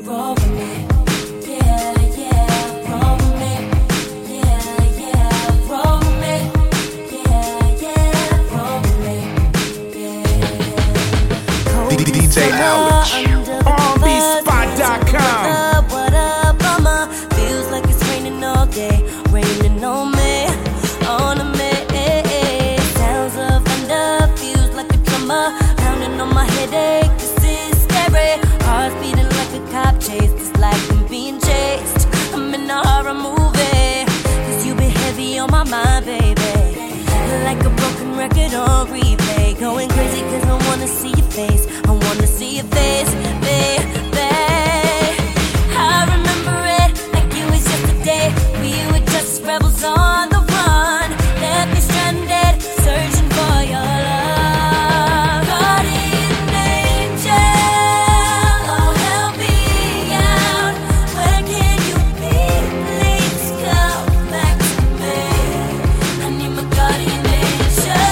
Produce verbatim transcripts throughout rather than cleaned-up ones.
roll with me. Yeah, yeah, roll with me. Yeah, yeah, roll with me. Yeah, yeah, roll with me. Yeah, yeah. D J Alex, R B spot dot com. What up, mama? Feels like it's raining all day, raining on me, on me. Sounds of thunder, feels like a drummer pounding on my headache. This is scary. Heart's beating like a cop chase, just like I'm being chased. I'm in a horror movie, cause you been heavy on my mind, baby. Like a broken record on replay, going crazy cause I wanna see your face. I wanna see your face, baby. I remember it like it was yesterday. We were just rebels on the run, left me stranded, searching for your love. Guardian angel, oh help me out. Where can you be? Please come back to me. I need my guardian angel.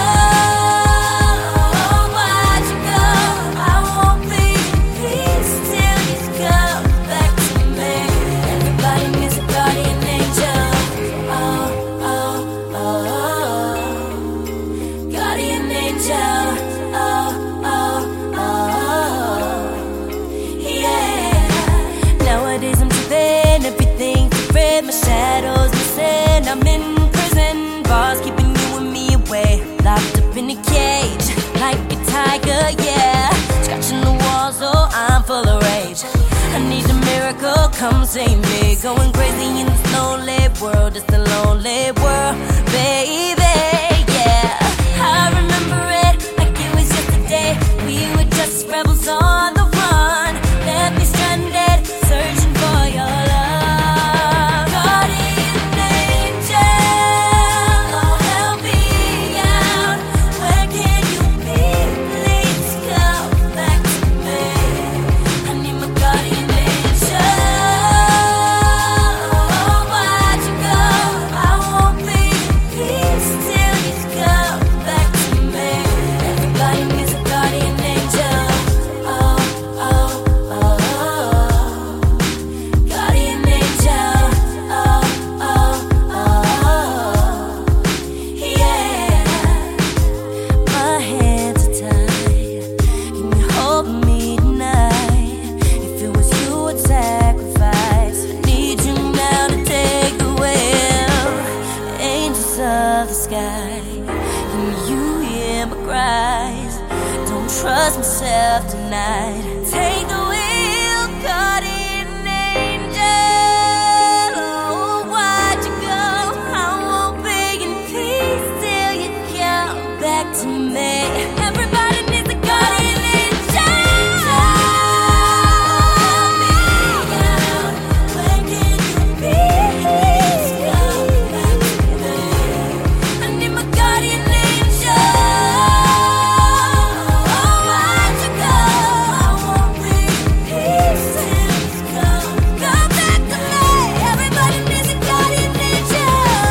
Oh, why'd you go? I won't be in peace till you come back to me. Everybody needs a guardian angel. Oh, oh, oh, oh. Guardian angel. Oh, oh, oh, yeah. Nowadays I'm tripping, everything's different. My shadow's missing. I'm in prison, bars keeping you and me away, locked up in a cage like a tiger, yeah. Scratching the walls, oh I'm full of rage. I need a miracle, come save me. Going crazy in this lonely world, it's a lonely world, baby, yeah. I remember it like it was yesterday. We were just rebels on the run, left me stranded, searching for your love. Guardian angel, oh help me out. Where can you be? Please come back to me. I need my guardian angel. Oh, why'd you go? I won't be in peace till you come back to me. Everybody needs a guardian angel. Oh, oh, oh, oh. Guardian angel. Oh, oh, oh, yeah. My hands are tied. Can you hold me tonight? If it was you, I'd sacrifice. I need you now to take the wheel. Angels of the sky, can you hear my cries? Don't trust myself tonight. Take the wheel, guardian angel. Oh, why'd you go? I won't be in peace till you come back to me. Everybody needs a guardian angel. Help me out. Where can you be? Please come back to me. I need my guardian angel. Oh, why'd you go? I won't be in peace till you come, come back to me. Everybody needs a guardian angel.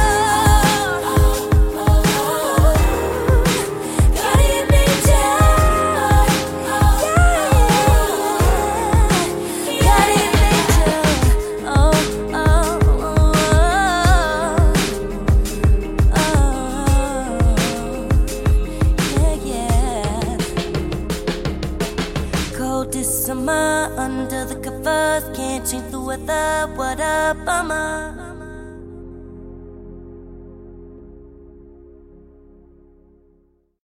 Oh, oh, oh. Guardian angel. Oh, yeah. Guardian angel. Oh, oh, oh, oh. Yeah, yeah. Coldest summer under the covers, can't change the weather. What up, mama?